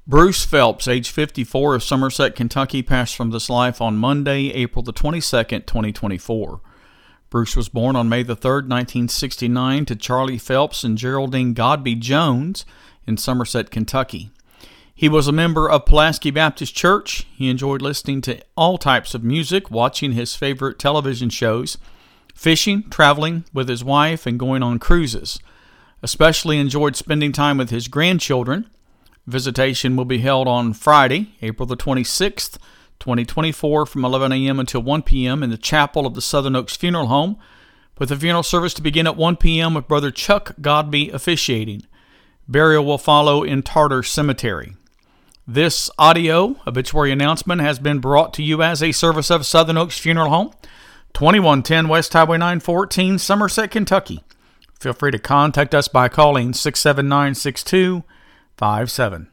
Bruce Phelps, age 54, of Somerset, Kentucky, passed from this life on Monday, April the 22nd, 2024. Bruce was born on May the 3rd, 1969, to Charlie Phelps and Geraldine Godby Jones in Somerset, Kentucky. He was a member of Pulaski Baptist Church. He enjoyed listening to all types of music, watching his favorite television shows, fishing, traveling with his wife, and going on cruises. Especially enjoyed spending time with his grandchildren. Visitation will be held on Friday, April the 26th, 2024, from 11 a.m. until 1 p.m. in the chapel of the Southern Oaks Funeral Home, with the funeral service to begin at 1 p.m. with Brother Chuck Godby officiating. Burial will follow in Tartar Cemetery. This audio obituary announcement has been brought to you as a service of Southern Oaks Funeral Home, 2110 West Highway 914, Somerset, Kentucky. Feel free to contact us by calling 679-6257.